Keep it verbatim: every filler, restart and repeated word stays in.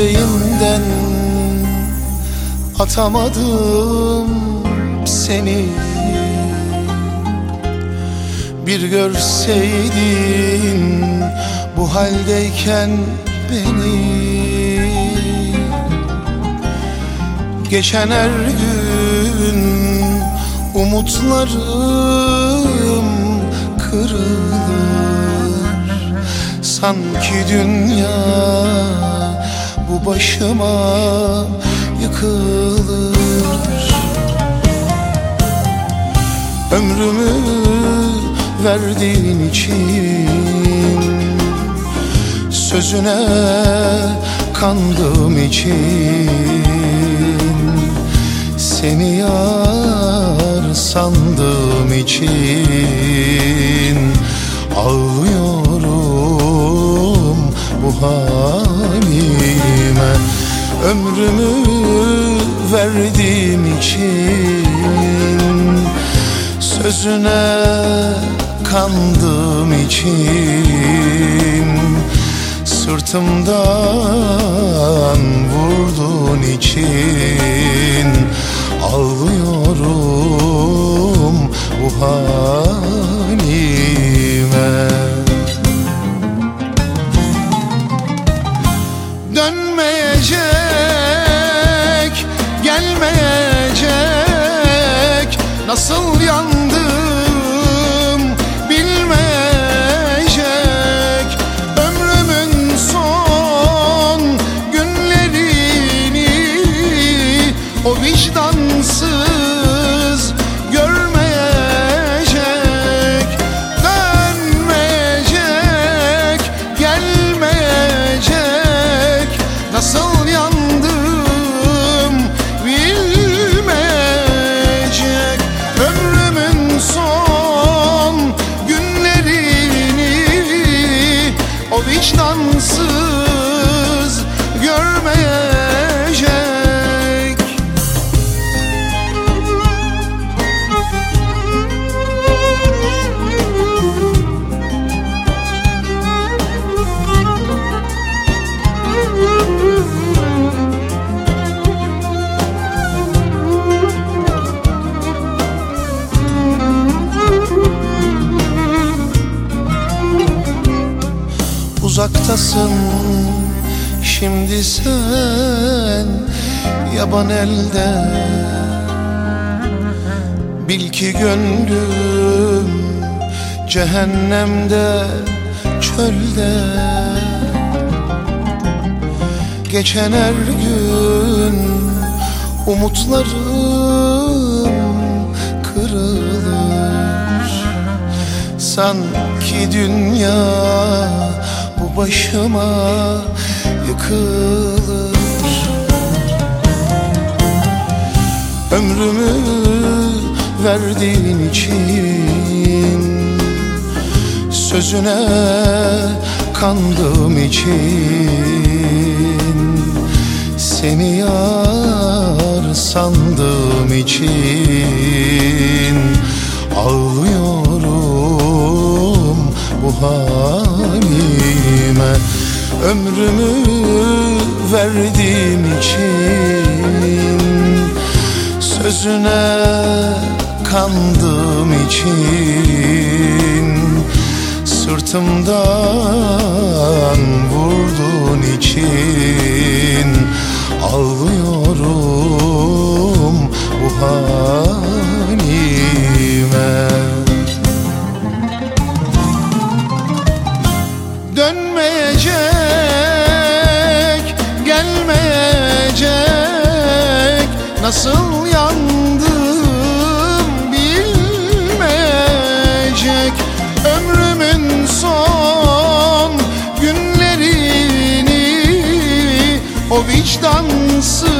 yüreğimden atamadım seni. Bir görseydin bu haldeyken beni, geçen her gün umutlarım kırılır. Sanki dünya bu başıma yıkılır. Ömrümü verdiğin için, sözüne kandığım için, seni yar sandığım için ağlıyorum bu halime. Ömrümü verdiğim için, sözüne kandığım için, sırtımdan vurduğun için ağlıyorum bu halime. Dönmeyecek, gelmeyecek, nasıl yandım bilmeyecek. Ömrümün son günlerini o vicdansız görmeyecek. Dönmeyecek, gelmeyecek, nasıl yandım bilmeyecek. Ömrümün son günlerini o vicdansız görmeyecek. Uzaktasın şimdi sen, yaban elde. Bil ki gönlüm cehennemde, çölde. Geçen her gün umutlarım kırılır. Sanki dünya bu başıma yıkılır. Ömrümü verdiğin için, sözüne kandığım için, seni yar sandığım için ağlıyorum bu halime. Ömrümü verdiğim için, sözüne kandığım için, sırtımdan vurduğun için ağlıyorum bu halime. Dönmeyecek, gelmeyecek, nasıl yandım bilmeyecek. Ömrümün son günlerini o vicdansız